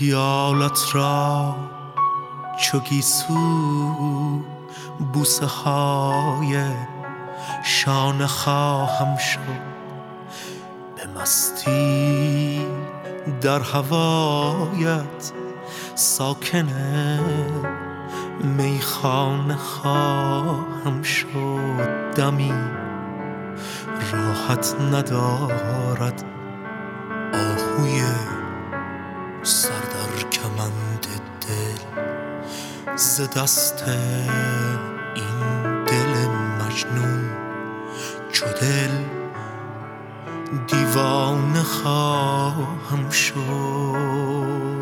خیالت را چو گیسو بوسه های شانه خواهم شد، به مستی در هوایت ساکن میخانه خواهم شد. دمی راحت ندارد آهوی سر در کمند دل، ز دست این دل مجنون چو دل دیوانه خواهم شد.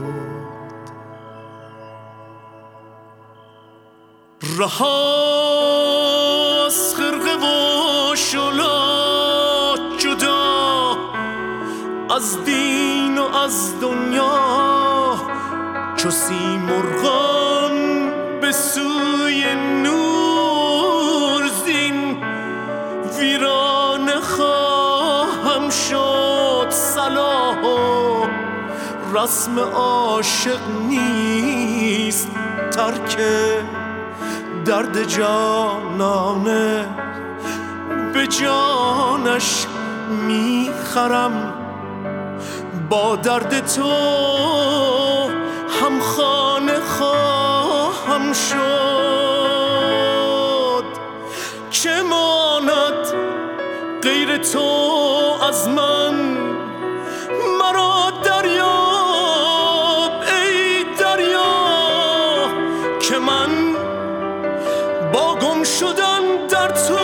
رها از خرقه و شلا، جدا از دین و از دنیا، چو سیمرغان به سوی نور زین ویرانه خواهم شد. صلاح و رسم عاشق نیست، ترک درد جانانه به جانش میخرم. با درد تو هم خانه خواهم شد. چه ماند غیر تو از من؟ مرا دریاب ای دریا، که من با گم شدن در تو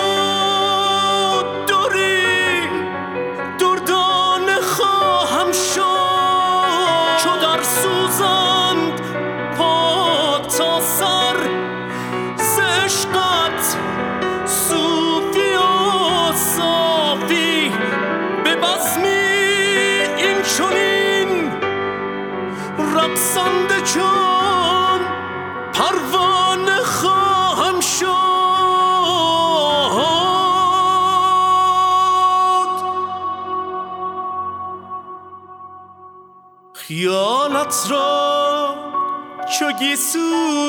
دوری دردانه خواهم شد. چو در سوزند پا تا سر ز عشقت صوفی و صافی، به بزمی این چنین رقصنده چون پروانه خواهم شد. خیالت را چو گیسو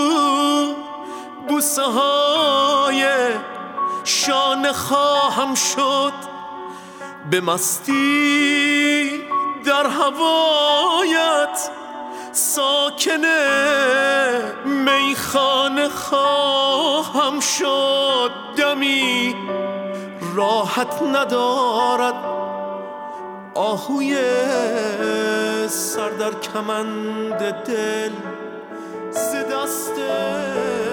بوسه های شانه خواهم شد، به مستی در هوایت ساکن میخانه خواهم شد. دمی راحت ندارد آهوی سر در کمند دل، ز دست